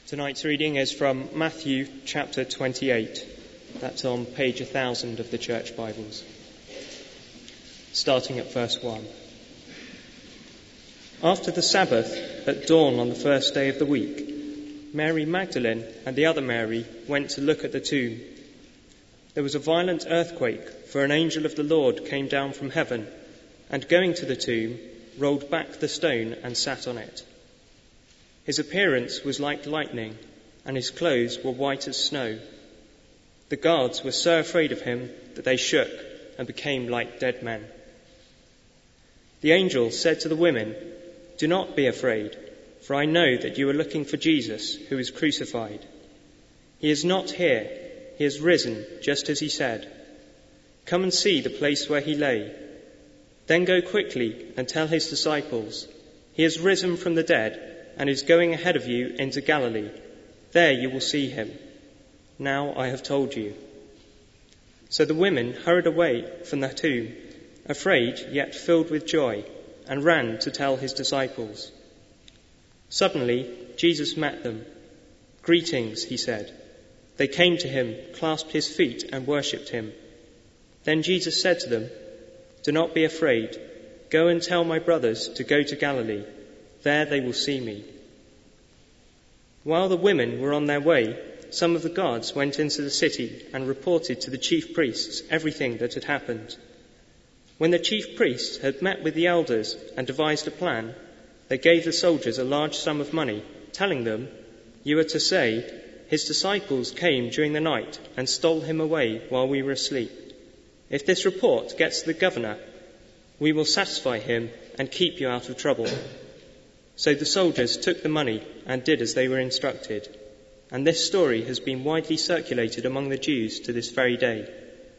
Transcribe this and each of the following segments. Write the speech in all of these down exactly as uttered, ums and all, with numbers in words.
Tonight's reading is from Matthew chapter twenty-eight. That's on page one thousand of the Church Bibles. Starting at verse one. After the Sabbath, at dawn on the first day of the week, Mary Magdalene and the other Mary went to look at the tomb. There was a violent earthquake, for an angel of the Lord came down from heaven, and going to the tomb, rolled back the stone and sat on it. His appearance was like lightning, and his clothes were white as snow. The guards were so afraid of him that they shook and became like dead men. The angel said to the women, "Do not be afraid, for I know that you are looking for Jesus, who is crucified. He is not here, he has risen, just as he said. Come and see the place where he lay. Then go quickly and tell his disciples, he has risen from the dead and is going ahead of you into Galilee. There you will see him. Now I have told you." So the women hurried away from the tomb, afraid yet filled with joy, and ran to tell his disciples. Suddenly Jesus met them. "Greetings," he said. They came to him, clasped his feet, and worshipped him. Then Jesus said to them, "Do not be afraid. Go and tell my brothers to go to Galilee. There they will see me." While the women were on their way, some of the guards went into the city and reported to the chief priests everything that had happened. When the chief priests had met with the elders and devised a plan, they gave the soldiers a large sum of money, telling them, "You are to say, 'His disciples came during the night and stole him away while we were asleep.' If this report gets to the governor, we will satisfy him and keep you out of trouble." So the soldiers took the money and did as they were instructed. And this story has been widely circulated among the Jews to this very day.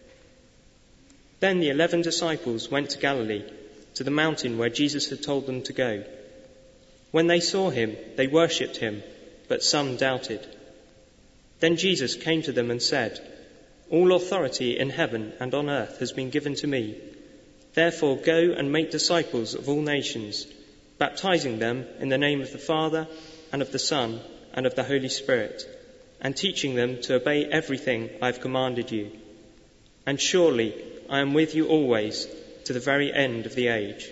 Then the eleven disciples went to Galilee, to the mountain where Jesus had told them to go. When they saw him, they worshipped him, but some doubted. Then Jesus came to them and said, "All authority in heaven and on earth has been given to me. Therefore go and make disciples of all nations, baptizing them in the name of the Father and of the Son and of the Holy Spirit, and teaching them to obey everything I have commanded you. And surely I am with you always to the very end of the age."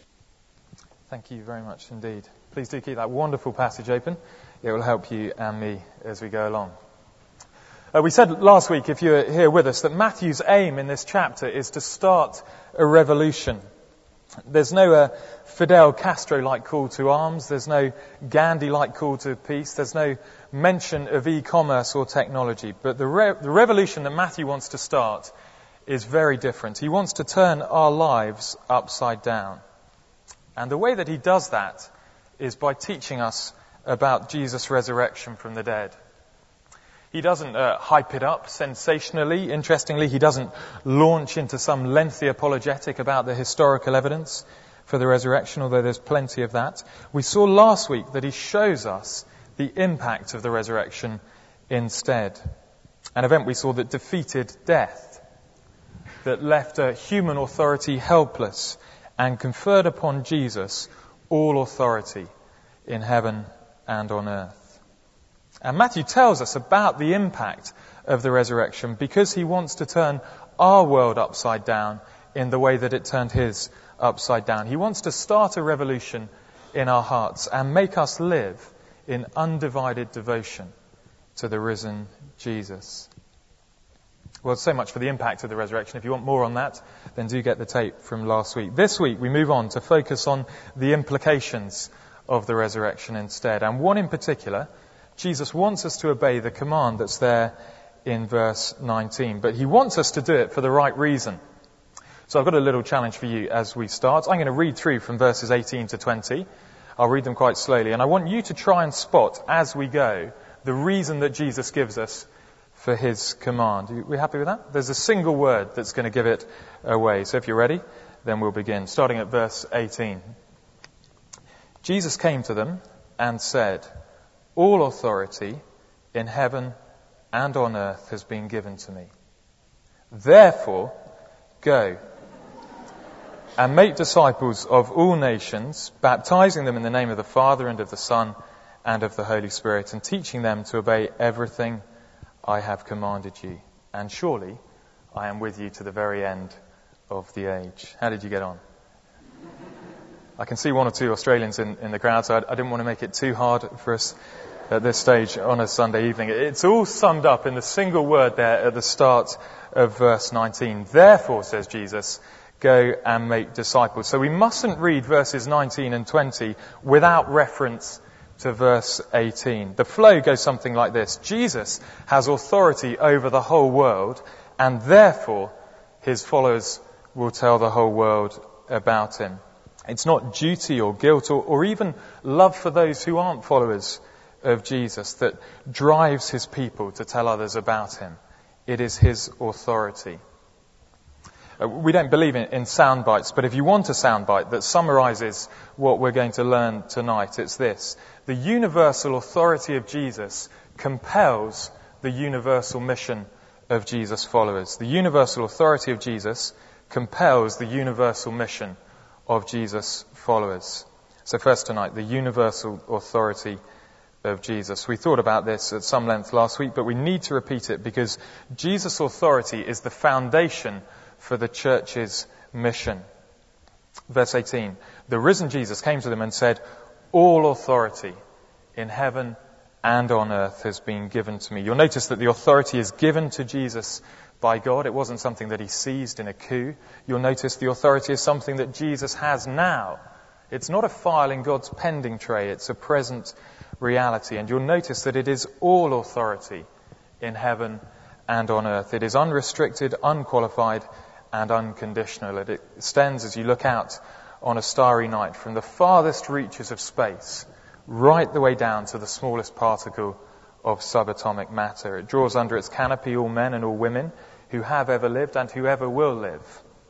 Thank you very much indeed. Please do keep that wonderful passage open. It will help you and me as we go along. Uh, we said last week, if you're here with us, that Matthew's aim in this chapter is to start a revolution. There's no uh, Fidel Castro-like call to arms. There's no Gandhi-like call to peace. There's no mention of e-commerce or technology. But the, re- the revolution that Matthew wants to start is very different. He wants to turn our lives upside down. And the way that he does that is by teaching us about Jesus' resurrection from the dead. He doesn't uh, hype it up sensationally. Interestingly, he doesn't launch into some lengthy apologetic about the historical evidence for the resurrection, although there's plenty of that. We saw last week that he shows us the impact of the resurrection instead. An event we saw that defeated death, that left a human authority helpless and conferred upon Jesus all authority in heaven and on earth. And Matthew tells us about the impact of the resurrection because he wants to turn our world upside down in the way that it turned his upside down. He wants to start a revolution in our hearts and make us live in undivided devotion to the risen Jesus. Well, so much for the impact of the resurrection. If you want more on that, then do get the tape from last week. This week we move on to focus on the implications of the resurrection instead. And one in particular, Jesus wants us to obey the command that's there in verse nineteen. But he wants us to do it for the right reason. So I've got a little challenge for you as we start. I'm going to read through from verses eighteen to twenty. I'll read them quite slowly. And I want you to try and spot, as we go, the reason that Jesus gives us for his command. Are we happy with that? There's a single word that's going to give it away. So if you're ready, then we'll begin. Starting at verse eighteen. Jesus came to them and said, "All authority in heaven and on earth has been given to me. Therefore, go and make disciples of all nations, baptizing them in the name of the Father and of the Son and of the Holy Spirit, and teaching them to obey everything I have commanded you. And surely I am with you to the very end of the age. How did you get on? I can see one or two Australians in, in the crowd, so I, I didn't want to make it too hard for us at this stage on a Sunday evening. It's all summed up in the single word there at the start of verse nineteen. Therefore, says Jesus, go and make disciples. So we mustn't read verses nineteen and twenty without reference to verse eighteen. The flow goes something like this. Jesus has authority over the whole world, and therefore his followers will tell the whole world about him. It's not duty or guilt or, or even love for those who aren't followers of Jesus that drives his people to tell others about him. It is his authority. Uh, we don't believe in, in sound bites, but if you want a sound bite that summarizes what we're going to learn tonight, it's this. The universal authority of Jesus compels the universal mission of Jesus' followers. The universal authority of Jesus compels the universal mission of Jesus' followers. So first tonight, the universal authority of Jesus. We thought about this at some length last week, but we need to repeat it because Jesus' authority is the foundation for the church's mission. Verse eighteen, the risen Jesus came to them and said, all authority in heaven and on earth has been given to me. You'll notice that the authority is given to Jesus by God. It wasn't something that he seized in a coup. You'll notice the authority is something that Jesus has now. It's not a file in God's pending tray. It's a present reality. And you'll notice that it is all authority in heaven and on earth. It is unrestricted, unqualified, and unconditional. It extends as you look out on a starry night from the farthest reaches of space right the way down to the smallest particle of subatomic matter. It draws under its canopy all men and all women who have ever lived and who ever will live.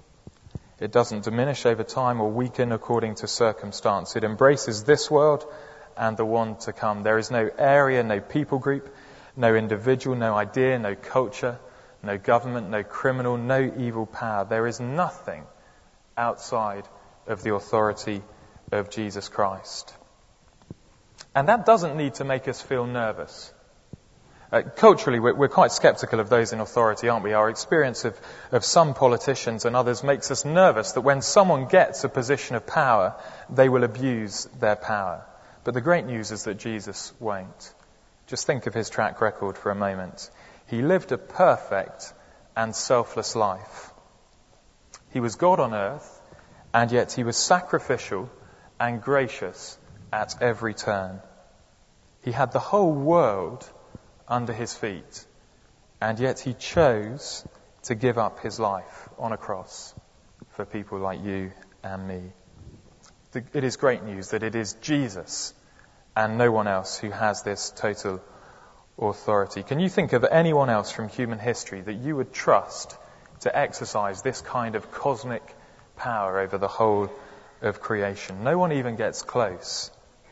It doesn't diminish over time or weaken according to circumstance. It embraces this world and the one to come. There is no area, no people group, no individual, no idea, no culture, no government, no criminal, no evil power. There is nothing outside of the authority of Jesus Christ. And that doesn't need to make us feel nervous. Uh, culturally, we're, we're quite sceptical of those in authority, aren't we? Our experience of, of some politicians and others makes us nervous that when someone gets a position of power, they will abuse their power. But the great news is that Jesus won't. Just think of his track record for a moment. He lived a perfect and selfless life. He was God on earth, and yet he was sacrificial and gracious at every turn. He had the whole world under his feet, and yet he chose to give up his life on a cross for people like you and me. It is great news that it is Jesus and no one else who has this total authority. Can you think of anyone else from human history that you would trust to exercise this kind of cosmic power over the whole of creation? No one even gets close.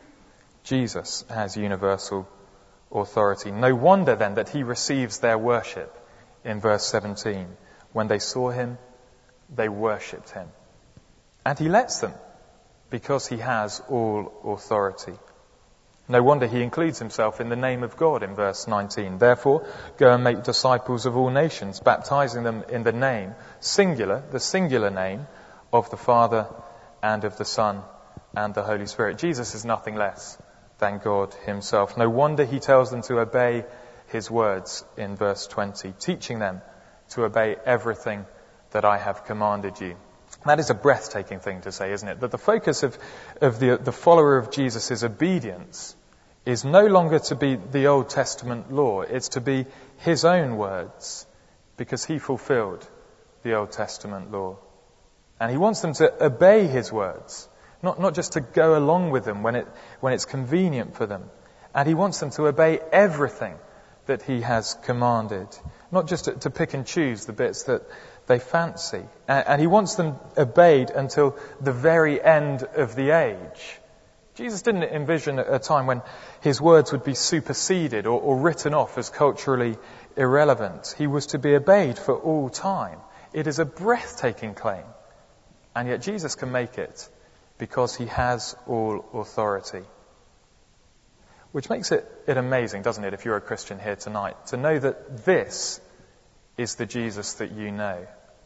Jesus has universal authority. No wonder then that he receives their worship in verse seventeen. When they saw him, they worshipped him. And he lets them because he has all authority. No wonder he includes himself in the name of God in verse nineteen. Therefore, go and make disciples of all nations, baptizing them in the name, singular, the singular name of the Father and of the Son and the Holy Spirit. Jesus is nothing less than God himself. No wonder he tells them to obey his words in verse twenty, teaching them to obey everything that I have commanded you. That is a breathtaking thing to say, isn't it? That the focus of, of the, the follower of Jesus' obedience is no longer to be the Old Testament law. It's to be his own words, because he fulfilled the Old Testament law. And he wants them to obey his words. Not, not just to go along with them when it, when it's convenient for them. And he wants them to obey everything that he has commanded. Not just to, to pick and choose the bits that they fancy. And, and he wants them obeyed until the very end of the age. Jesus didn't envision a time when his words would be superseded or, or written off as culturally irrelevant. He was to be obeyed for all time. It is a breathtaking claim. And yet Jesus can make it, because he has all authority. Which makes it, it amazing, doesn't it, if you're a Christian here tonight, to know that this is the Jesus that you know.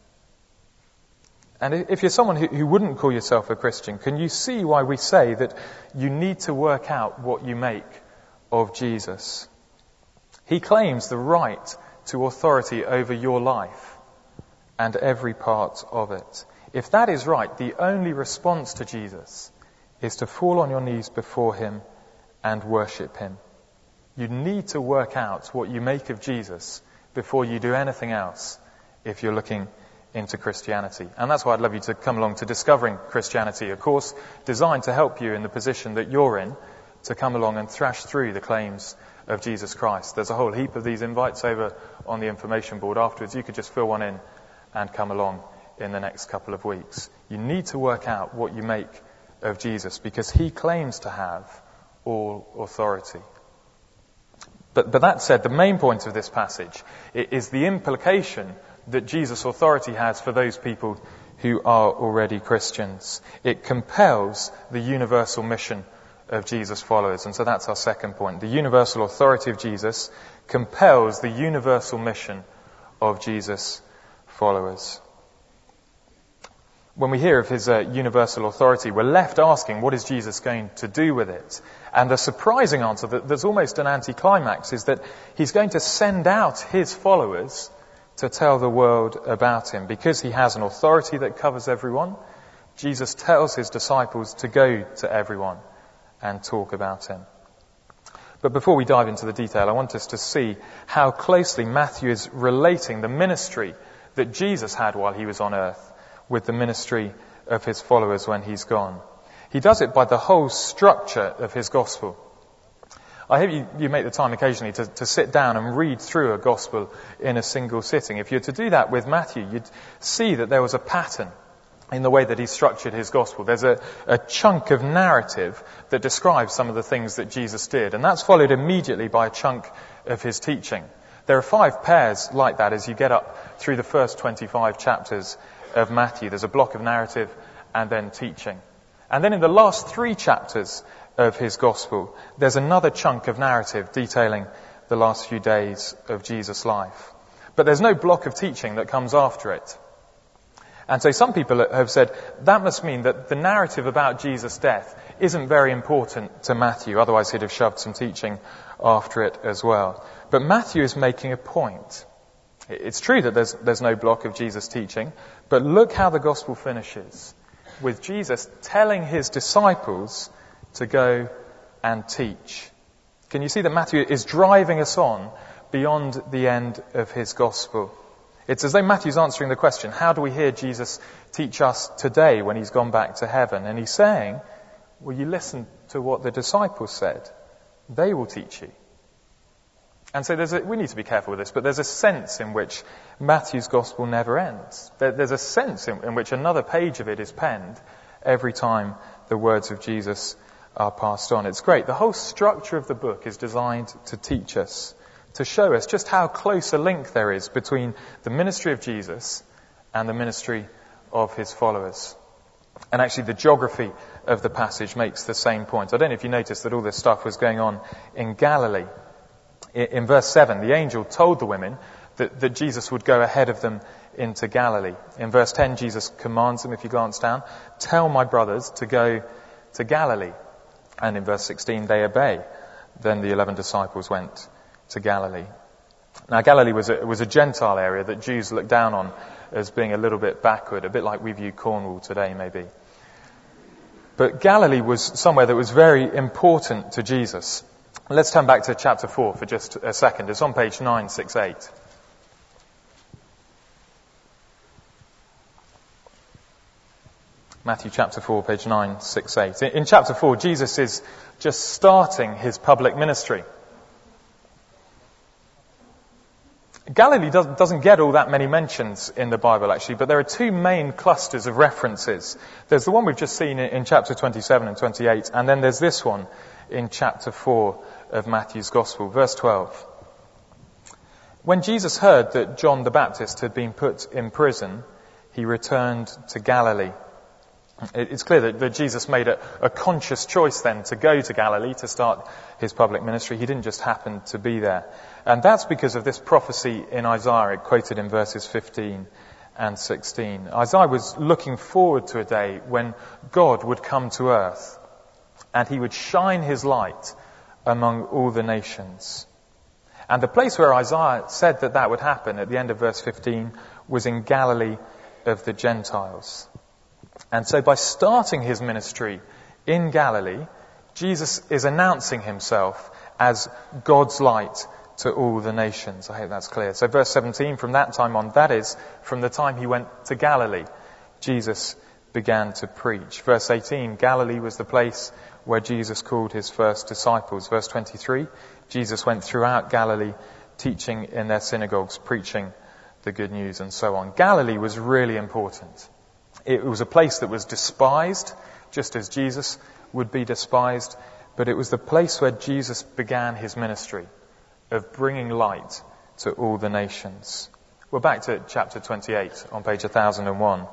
And if you're someone who, who wouldn't call yourself a Christian, can you see why we say that you need to work out what you make of Jesus? He claims the right to authority over your life and every part of it. If that is right, the only response to Jesus is to fall on your knees before him and worship him. You need to work out what you make of Jesus before you do anything else if you're looking into Christianity. And that's why I'd love you to come along to Discovering Christianity, a course designed to help you in the position that you're in, to come along and thrash through the claims of Jesus Christ. There's a whole heap of these invites over on the information board afterwards. You could just fill one in and come along in the next couple of weeks. You need to work out what you make of Jesus because he claims to have all authority. But, but that said, the main point of this passage is the implication that Jesus' authority has for those people who are already Christians. It compels the universal mission of Jesus' followers. And so that's our second point. The universal authority of Jesus compels the universal mission of Jesus' followers. When we hear of his uh, universal authority, we're left asking, what is Jesus going to do with it? And the surprising answer, that there's almost an anticlimax, is that he's going to send out his followers to tell the world about him. Because he has an authority that covers everyone, Jesus tells his disciples to go to everyone and talk about him. But before we dive into the detail, I want us to see how closely Matthew is relating the ministry that Jesus had while he was on earth with the ministry of his followers when he's gone. He does it by the whole structure of his gospel. I hope you, you make the time occasionally to, to sit down and read through a gospel in a single sitting. If you're to do that with Matthew, you'd see that there was a pattern in the way that he structured his gospel. There's a, a chunk of narrative that describes some of the things that Jesus did, and that's followed immediately by a chunk of his teaching. There are five pairs like that as you get up through the first twenty-five chapters of Matthew. There's a block of narrative and then teaching. And then in the last three chapters of his gospel, there's another chunk of narrative detailing the last few days of Jesus' life. But there's no block of teaching that comes after it. And so some people have said that must mean that the narrative about Jesus' death isn't very important to Matthew, otherwise he'd have shoved some teaching after it as well. But Matthew is making a point. It's true that there's, there's no block of Jesus' teaching, but look how the gospel finishes, with Jesus telling his disciples to go and teach. Can you see that Matthew is driving us on beyond the end of his gospel? It's as though Matthew's answering the question, how do we hear Jesus teach us today when he's gone back to heaven? And he's saying, well, you listen to what the disciples said. They will teach you. And so there's a, we need to be careful with this, but there's a sense in which Matthew's gospel never ends. There, there's a sense in, in which another page of it is penned every time the words of Jesus are passed on. It's great. The whole structure of the book is designed to teach us, to show us just how close a link there is between the ministry of Jesus and the ministry of his followers. And actually the geography of the passage makes the same point. I don't know if you noticed that all this stuff was going on in Galilee. In verse seven, the angel told the women that, that Jesus would go ahead of them into Galilee. In verse ten, Jesus commands them, if you glance down, tell my brothers to go to Galilee. And in verse sixteen, they obey. Then the eleven disciples went to Galilee. Now, Galilee was a, was a Gentile area that Jews looked down on as being a little bit backward, a bit like we view Cornwall today, maybe. But Galilee was somewhere that was very important to Jesus. Let's turn back to chapter four for just a second. It's on page nine sixty-eight. Matthew chapter four, page nine sixty-eight. In chapter four, Jesus is just starting his public ministry. Galilee doesn't get all that many mentions in the Bible, actually, but there are two main clusters of references. There's the one we've just seen in chapter twenty-seven and twenty-eight, and then there's this one in chapter four of Matthew's Gospel, verse twelve. When Jesus heard that John the Baptist had been put in prison, he returned to Galilee. It's clear that, that Jesus made a, a conscious choice then to go to Galilee to start his public ministry. He didn't just happen to be there. And that's because of this prophecy in Isaiah, quoted in verses fifteen and sixteen. Isaiah was looking forward to a day when God would come to earth and he would shine his light among all the nations. And the place where Isaiah said that that would happen at the end of verse fifteen was in Galilee of the Gentiles. And so by starting his ministry in Galilee, Jesus is announcing himself as God's light to all the nations. I hope that's clear. So verse seventeen, from that time on, that is, from the time he went to Galilee, Jesus began to preach. Verse eighteen, Galilee was the place where Jesus called his first disciples. Verse twenty-three, Jesus went throughout Galilee, teaching in their synagogues, preaching the good news, and so on. Galilee was really important. It was a place that was despised, just as Jesus would be despised, but it was the place where Jesus began his ministry of bringing light to all the nations. We're back to chapter twenty-eight on page one thousand one.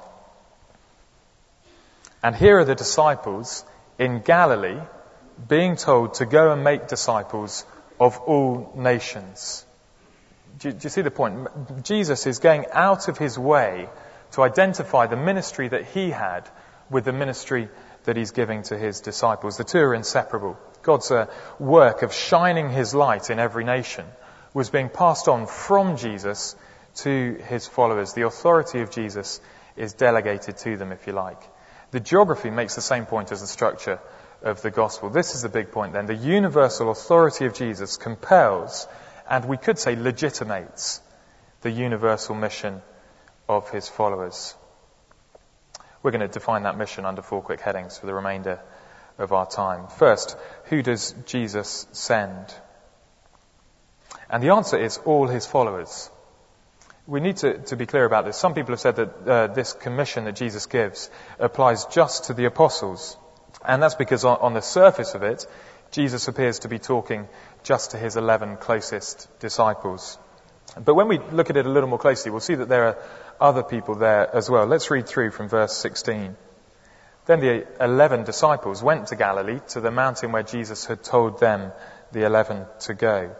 And here are the disciples in Galilee being told to go and make disciples of all nations. Do you, do you see the point? Jesus is going out of his way to identify the ministry that he had with the ministry that he's giving to his disciples. The two are inseparable. God's uh, work of shining his light in every nation was being passed on from Jesus to his followers. The authority of Jesus is delegated to them, if you like. The geography makes the same point as the structure of the gospel. This is the big point then. The universal authority of Jesus compels, and we could say legitimates, the universal mission of his followers. We're going to define that mission under four quick headings for the remainder of our time. First, who does Jesus send? And the answer is all his followers. We need to, to be clear about this. Some people have said that uh, this commission that Jesus gives applies just to the apostles. And that's because on, on the surface of it, Jesus appears to be talking just to his eleven closest disciples. But when we look at it a little more closely, we'll see that there are other people there as well. Let's read through from verse sixteen. Then the eleven disciples went to Galilee, to the mountain where Jesus had told them, the eleven, to go.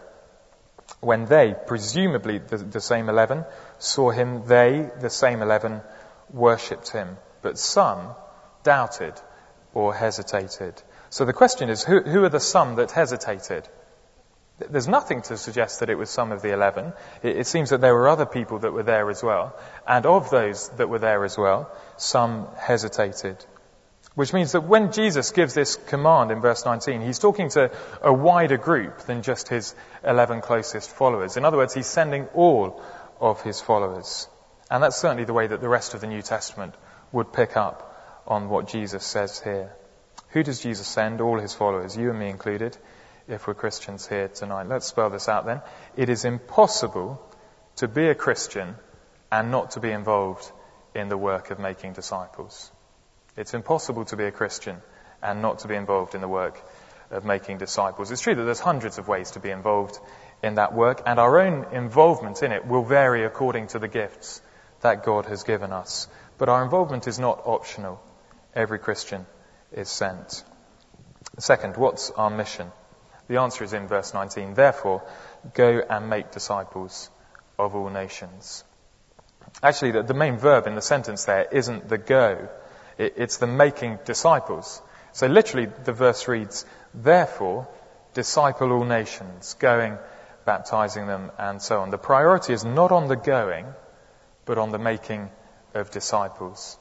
When they, presumably the, the same eleven, saw him, they, the same eleven, worshipped him. But some doubted or hesitated. So the question is, who, who are the some that hesitated? There's nothing to suggest that it was some of the eleven. It, it seems that there were other people that were there as well. And of those that were there as well, some hesitated. Which means that when Jesus gives this command in verse nineteen, he's talking to a wider group than just his eleven closest followers. In other words, he's sending all of his followers. And that's certainly the way that the rest of the New Testament would pick up on what Jesus says here. Who does Jesus send? All his followers, you and me included, if we're Christians here tonight. Let's spell this out then. It is impossible to be a Christian and not to be involved in the work of making disciples. It's impossible to be a Christian and not to be involved in the work of making disciples. It's true that there's hundreds of ways to be involved in that work, and our own involvement in it will vary according to the gifts that God has given us. But our involvement is not optional. Every Christian is sent. Second, what's our mission? The answer is in verse nineteen. Therefore, go and make disciples of all nations. Actually, the, the main verb in the sentence there isn't the go. It, it's the making disciples. So literally, the verse reads, therefore, disciple all nations, going, baptizing them, and so on. The priority is not on the going, but on the making of disciples.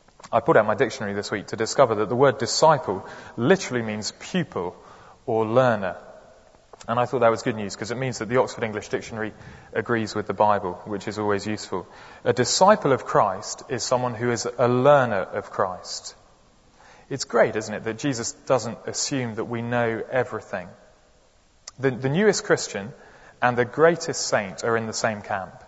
I put out my dictionary this week to discover that the word disciple literally means pupil or learner. And I thought that was good news because it means that the Oxford English Dictionary agrees with the Bible, which is always useful. A disciple of Christ is someone who is a learner of Christ. It's great, isn't it, that Jesus doesn't assume that we know everything. The, the newest Christian and the greatest saint are in the same camp.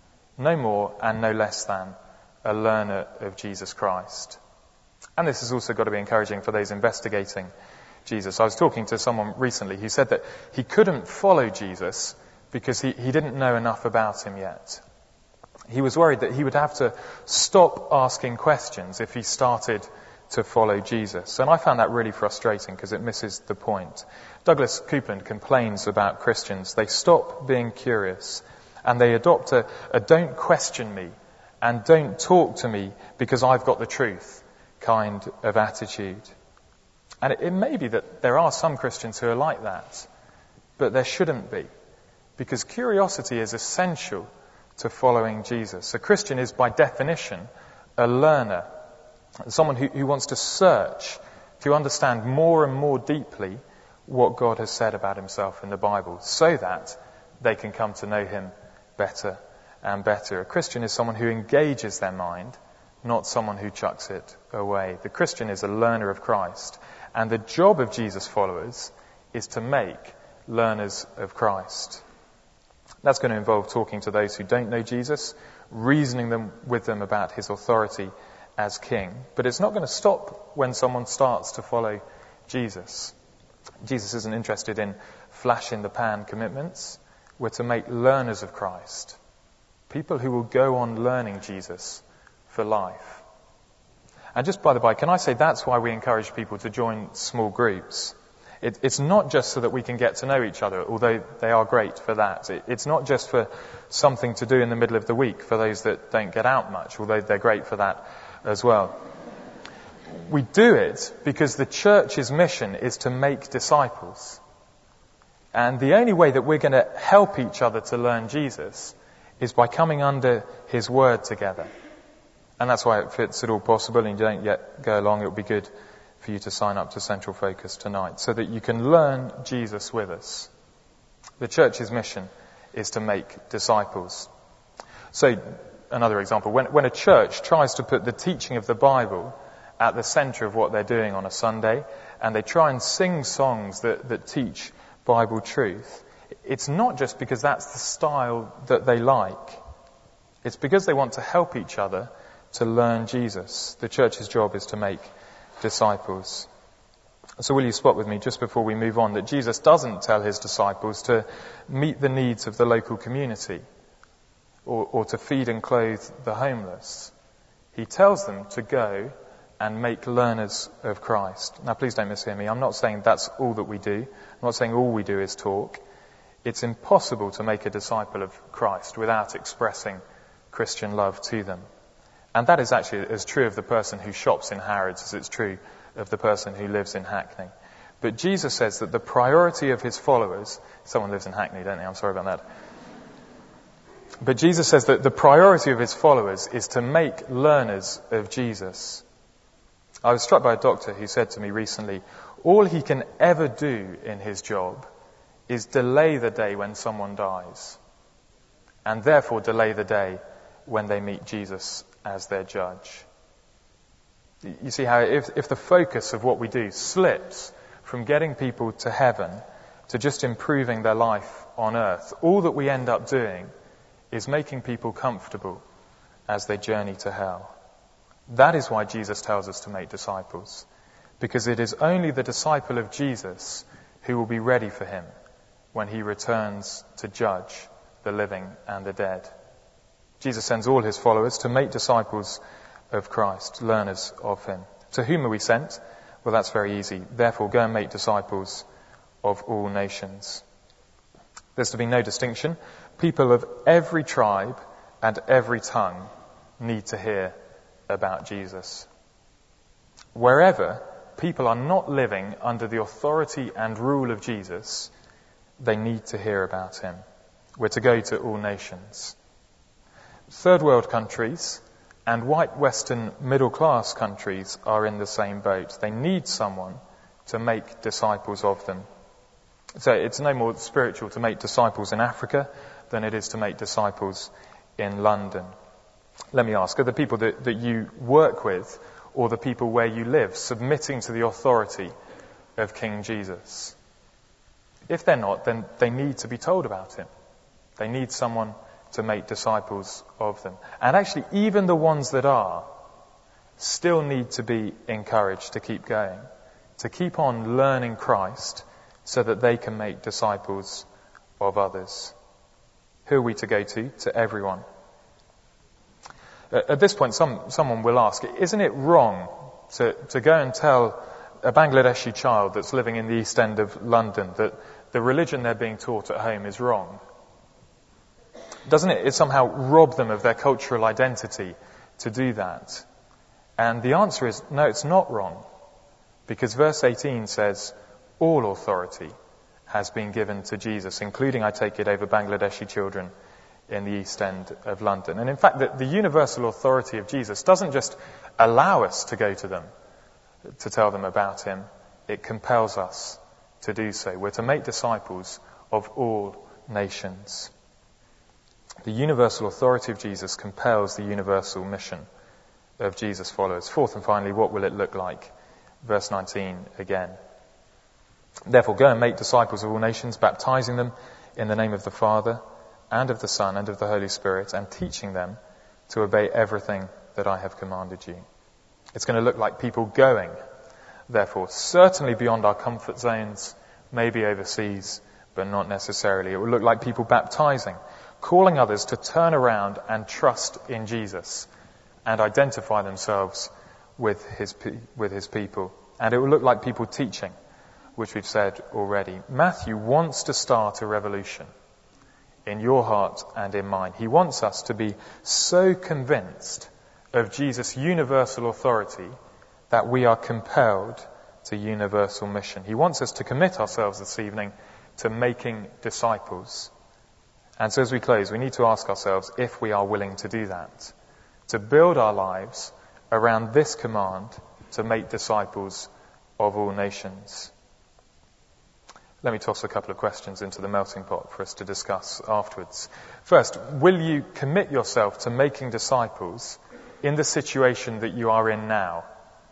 No more and no less than a learner of Jesus Christ. And this has also got to be encouraging for those investigating Jesus. I was talking to someone recently who said that he couldn't follow Jesus because he, he didn't know enough about him yet. He was worried that he would have to stop asking questions if he started to follow Jesus. And I found that really frustrating because it misses the point. Douglas Coupland complains about Christians. They stop being curious and they adopt a, a don't question me and don't talk to me because I've got the truth kind of attitude. And it, it may be that there are some Christians who are like that, but there shouldn't be, because curiosity is essential to following Jesus. A Christian is by definition a learner, someone who, who wants to search to understand more and more deeply what God has said about himself in the Bible so that they can come to know him better and better. A Christian is someone who engages their mind, not someone who chucks it away. The Christian is a learner of Christ, and the job of Jesus' followers is to make learners of Christ. That's going to involve talking to those who don't know Jesus, reasoning them with them about his authority as king. But it's not going to stop when someone starts to follow Jesus. Jesus isn't interested in flash-in-the-pan commitments. We're to make learners of Christ, people who will go on learning Jesus for life. And just by the by, can I say that's why we encourage people to join small groups. It, it's not just so that we can get to know each other, although they are great for that. It, it's not just for something to do in the middle of the week for those that don't get out much, although they're great for that as well. We do it because the church's mission is to make disciples. And the only way that we're going to help each other to learn Jesus is by coming under his word together. And that's why it fits at all possible, and you don't yet go along, it would be good for you to sign up to Central Focus tonight so that you can learn Jesus with us. The church's mission is to make disciples. So, another example, when, when a church tries to put the teaching of the Bible at the centre of what they're doing on a Sunday, and they try and sing songs that, that teach Bible truth, it's not just because that's the style that they like. It's because they want to help each other to learn Jesus. The church's job is to make disciples. So will you spot with me, just before we move on, that Jesus doesn't tell his disciples to meet the needs of the local community or, or to feed and clothe the homeless. He tells them to go and make learners of Christ. Now please don't mishear me. I'm not saying that's all that we do. I'm not saying all we do is talk. It's impossible to make a disciple of Christ without expressing Christian love to them. And that is actually as true of the person who shops in Harrods as it's true of the person who lives in Hackney. But Jesus says that the priority of his followers, someone lives in Hackney, don't they? I'm sorry about that. But Jesus says that the priority of his followers is to make learners of Jesus. I was struck by a doctor who said to me recently, all he can ever do in his job is delay the day when someone dies, and therefore delay the day when they meet Jesus as their judge. You see how if, if the focus of what we do slips from getting people to heaven to just improving their life on earth, all that we end up doing is making people comfortable as they journey to hell. That is why Jesus tells us to make disciples, because it is only the disciple of Jesus who will be ready for him when he returns to judge the living and the dead. Jesus sends all his followers to make disciples of Christ, learners of him. To whom are we sent? Well, that's very easy. Therefore, go and make disciples of all nations. There's to be no distinction. People of every tribe and every tongue need to hear about Jesus. Wherever people are not living under the authority and rule of Jesus, they need to hear about him. We're to go to all nations. Third world countries and white Western middle class countries are in the same boat. They need someone to make disciples of them. So it's no more spiritual to make disciples in Africa than it is to make disciples in London. Let me ask, are the people that, that you work with or the people where you live submitting to the authority of King Jesus? If they're not, then they need to be told about him. They need someone to make disciples of them. And actually, even the ones that are still need to be encouraged to keep going, to keep on learning Christ so that they can make disciples of others. Who are we to go to? To everyone. At this point, some, someone will ask, isn't it wrong to, to go and tell a Bangladeshi child that's living in the East End of London that the religion they're being taught at home is wrong? Doesn't it, it somehow rob them of their cultural identity to do that? And the answer is, no, it's not wrong. Because verse eighteen says, all authority has been given to Jesus, including, I take it, over Bangladeshi children in the East End of London. And in fact, the, the universal authority of Jesus doesn't just allow us to go to them, to tell them about him. It compels us to do so. We're to make disciples of all nations. The universal authority of Jesus compels the universal mission of Jesus' followers. Fourth and finally, what will it look like? Verse nineteen again. Therefore, go and make disciples of all nations, baptizing them in the name of the Father and of the Son and of the Holy Spirit, and teaching them to obey everything that I have commanded you. It's going to look like people going, therefore, certainly beyond our comfort zones, maybe overseas, but not necessarily. It will look like people baptizing, calling others to turn around and trust in Jesus and identify themselves with his, with his people. And it will look like people teaching, which we've said already. Matthew wants to start a revolution in your heart and in mine. He wants us to be so convinced of Jesus' universal authority that we are compelled to universal mission. He wants us to commit ourselves this evening to making disciples. And so as we close, we need to ask ourselves if we are willing to do that, to build our lives around this command to make disciples of all nations. Let me toss a couple of questions into the melting pot for us to discuss afterwards. First, will you commit yourself to making disciples in the situation that you are in now?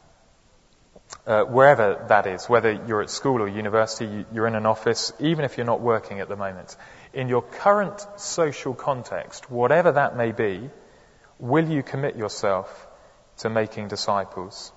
Uh, wherever that is, whether you're at school or university, you're in an office, even if you're not working at the moment. In your current social context, whatever that may be, will you commit yourself to making disciples?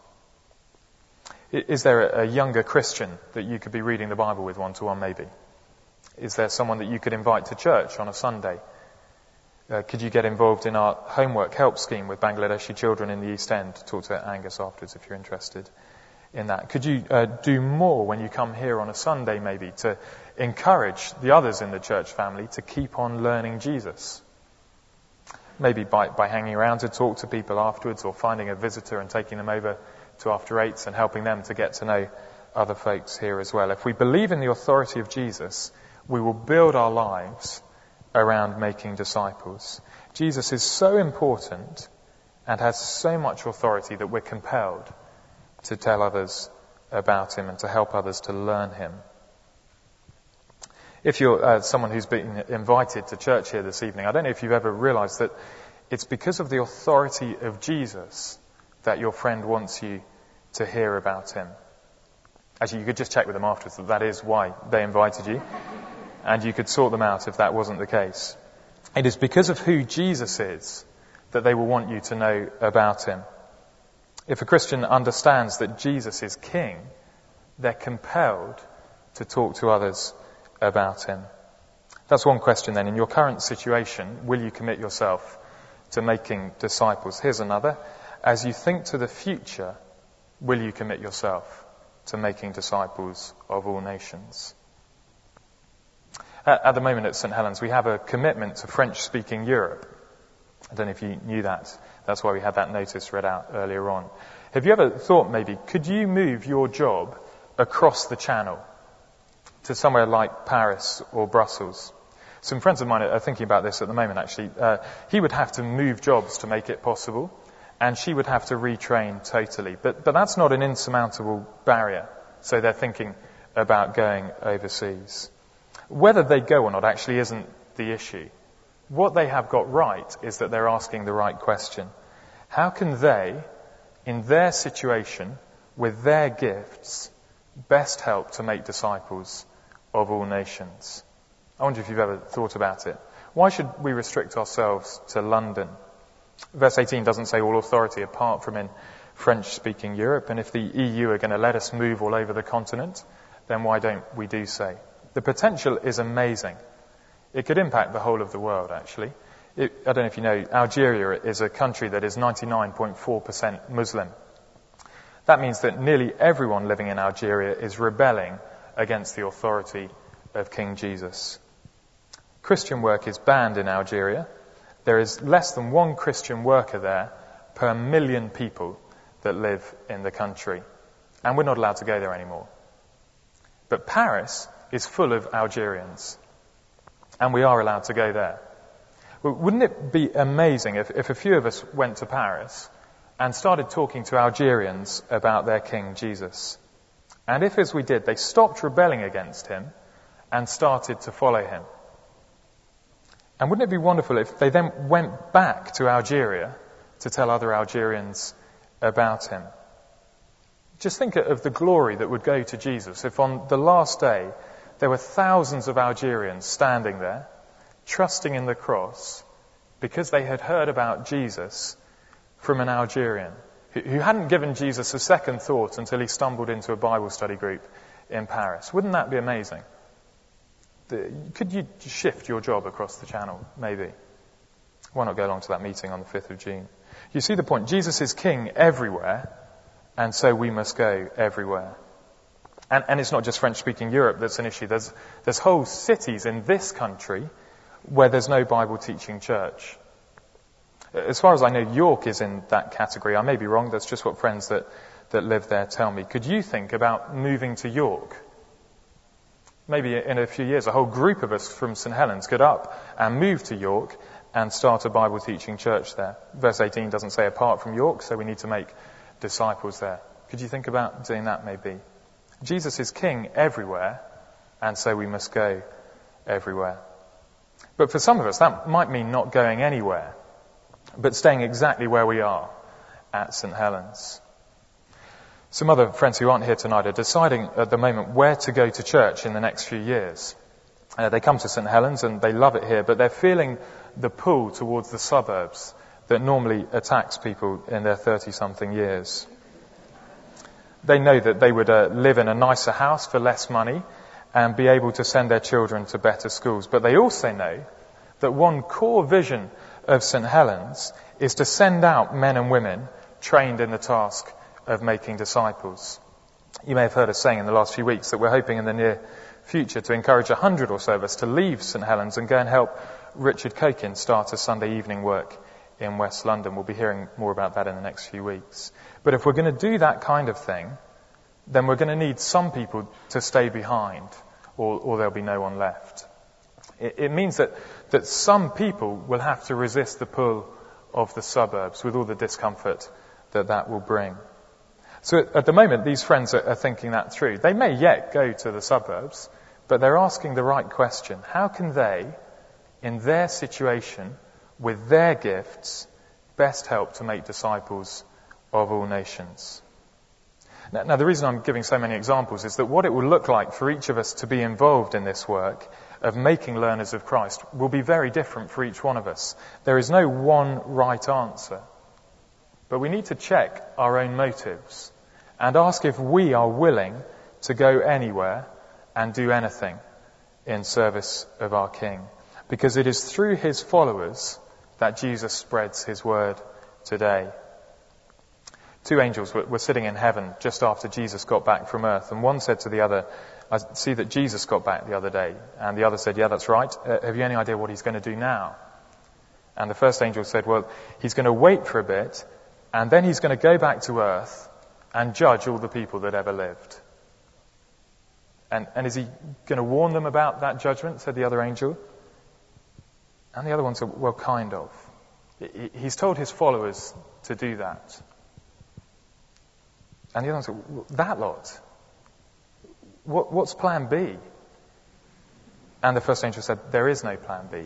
Is there a younger Christian that you could be reading the Bible with one-to-one maybe? Is there someone that you could invite to church on a Sunday? Uh, could you get involved in our homework help scheme with Bangladeshi children in the East End? Talk to Angus afterwards if you're interested in that. Could you uh, do more when you come here on a Sunday maybe to encourage the others in the church family to keep on learning Jesus? Maybe by, by hanging around to talk to people afterwards, or finding a visitor and taking them over to after eights and helping them to get to know other folks here as well. If we believe in the authority of Jesus, we will build our lives around making disciples. Jesus is so important and has so much authority that we're compelled to tell others about him and to help others to learn him. If you're uh, someone who's been invited to church here this evening, I don't know if you've ever realized that it's because of the authority of Jesus that your friend wants you to hear about him. Actually, you could just check with them afterwards that that is why they invited you, and you could sort them out if that wasn't the case. It is because of who Jesus is that they will want you to know about him. If a Christian understands that Jesus is King, they're compelled to talk to others about him. That's one question then. In your current situation, will you commit yourself to making disciples? Here's another. As you think to the future, will you commit yourself to making disciples of all nations? At, at the moment at St Helens, we have a commitment to French-speaking Europe. I don't know if you knew that. That's why we had that notice read out earlier on. Have you ever thought maybe, could you move your job across the channel to somewhere like Paris or Brussels? Some friends of mine are thinking about this at the moment, actually. Uh, he would have to move jobs to make it possible, and she would have to retrain totally. But, but that's not an insurmountable barrier. So they're thinking about going overseas. Whether they go or not actually isn't the issue. What they have got right is that they're asking the right question. How can they, in their situation, with their gifts, best help to make disciples of all nations? I wonder if you've ever thought about it. Why should we restrict ourselves to London? Verse eighteen doesn't say all authority apart from in French-speaking Europe, and if the E U are going to let us move all over the continent, then why don't we do so? The potential is amazing. It could impact the whole of the world, actually. It, I don't know if you know, Algeria is a country that is ninety-nine point four percent Muslim. That means that nearly everyone living in Algeria is rebelling against the authority of King Jesus. Christian work is banned in Algeria. There is less than one Christian worker there per million people that live in the country. And we're not allowed to go there anymore. But Paris is full of Algerians. And we are allowed to go there. Well, wouldn't it be amazing if, if a few of us went to Paris and started talking to Algerians about their King Jesus? And if, as we did, they stopped rebelling against him and started to follow him? And wouldn't it be wonderful if they then went back to Algeria to tell other Algerians about him? Just think of the glory that would go to Jesus if on the last day there were thousands of Algerians standing there, trusting in the cross, because they had heard about Jesus from an Algerian who hadn't given Jesus a second thought until he stumbled into a Bible study group in Paris. Wouldn't that be amazing? Could you shift your job across the channel, maybe? Why not go along to that meeting on the fifth of June? You see the point. Jesus is king everywhere, and so we must go everywhere. And, and it's not just French-speaking Europe that's an issue. There's, there's whole cities in this country where there's no Bible-teaching church. As far as I know, York is in that category. I may be wrong. That's just what friends that, that live there tell me. Could you think about moving to York? Maybe in a few years, a whole group of us from St Helens get up and move to York and start a Bible-teaching church there. Verse eighteen doesn't say apart from York, so we need to make disciples there. Could you think about doing that maybe? Jesus is king everywhere, and so we must go everywhere. But for some of us, that might mean not going anywhere, but staying exactly where we are at St Helens. Some other friends who aren't here tonight are deciding at the moment where to go to church in the next few years. Uh, they come to St Helens and they love it here, but they're feeling the pull towards the suburbs that normally attacks people in their thirty-something years. They know that they would uh, live in a nicer house for less money and be able to send their children to better schools. But they also know that one core vision of St Helens is to send out men and women trained in the task of making disciples. You may have heard us saying in the last few weeks that we're hoping in the near future to encourage a hundred or so of us to leave St Helens and go and help Richard Cokin start a Sunday evening work in West London. We'll be hearing more about that in the next few weeks. But if we're going to do that kind of thing, then we're going to need some people to stay behind, or, or there'll be no one left. It, it means that, that some people will have to resist the pull of the suburbs with all the discomfort that that will bring. So at, at the moment, these friends are, are thinking that through. They may yet go to the suburbs, but they're asking the right question. How can they, in their situation, with their gifts, best help to make disciples of all nations? Now, now, the reason I'm giving so many examples is that what it will look like for each of us to be involved in this work of making learners of Christ will be very different for each one of us. There is no one right answer. But we need to check our own motives and ask if we are willing to go anywhere and do anything in service of our King. Because it is through his followers that Jesus spreads his word today. Two angels were, were sitting in heaven just after Jesus got back from earth, and one said to the other, I see that Jesus got back the other day. And the other said, yeah, that's right. Uh, have you any idea what he's going to do now? And the first angel said, well, he's going to wait for a bit, and then he's going to go back to earth and judge all the people that ever lived. And, and is he going to warn them about that judgment, said the other angel? And the other one said, well, kind of. He's told his followers to do that. And the other one said, well, that lot? What, what's plan B? And the first angel said, there is no plan B.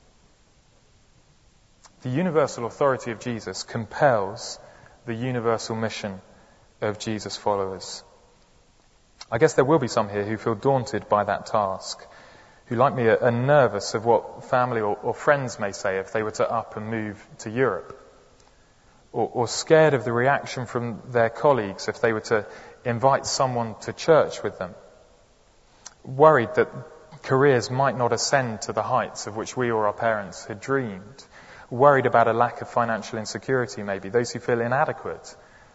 The universal authority of Jesus compels the universal mission of Jesus' followers. I guess there will be some here who feel daunted by that task, who, like me, are nervous of what family or, or friends may say if they were to up and move to Europe, or, or scared of the reaction from their colleagues if they were to invite someone to church with them, worried that careers might not ascend to the heights of which we or our parents had dreamed, worried about a lack of financial insecurity maybe, those who feel inadequate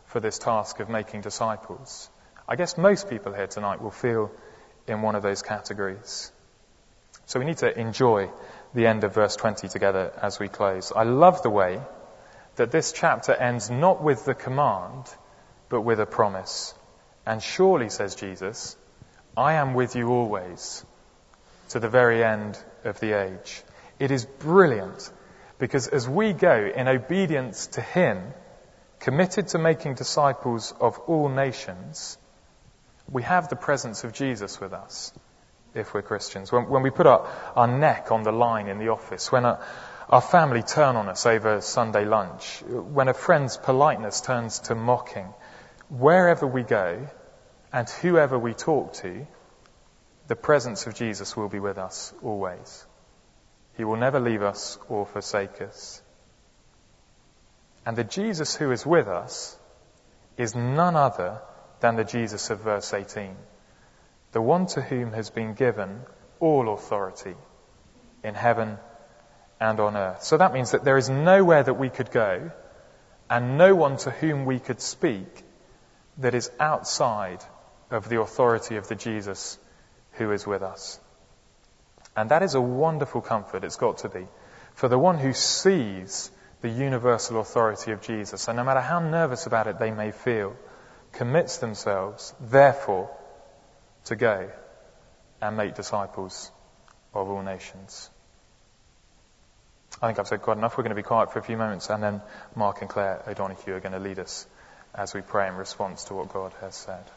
for this task of making disciples. I guess most people here tonight will feel in one of those categories. So we need to enjoy the end of verse twenty together as we close. I love the way that this chapter ends not with the command, but with a promise. And surely, says Jesus, I am with you always, to the very end of the age. It is brilliant, because as we go in obedience to him, committed to making disciples of all nations, we have the presence of Jesus with us, if we're Christians. When, when we put our, our neck on the line in the office, when our, our family turn on us over Sunday lunch, when a friend's politeness turns to mocking, wherever we go and whoever we talk to, the presence of Jesus will be with us always. He will never leave us or forsake us. And the Jesus who is with us is none other than the Jesus of verse eighteen, the one to whom has been given all authority in heaven and on earth. So that means that there is nowhere that we could go and no one to whom we could speak that is outside of the authority of the Jesus who is with us. And that is a wonderful comfort, it's got to be, for the one who sees the universal authority of Jesus, and no matter how nervous about it they may feel, commits themselves, therefore, to go and make disciples of all nations. I think I've said quite enough. We're going to be quiet for a few moments, and then Mark and Claire O'Donoghue are going to lead us as we pray in response to what God has said.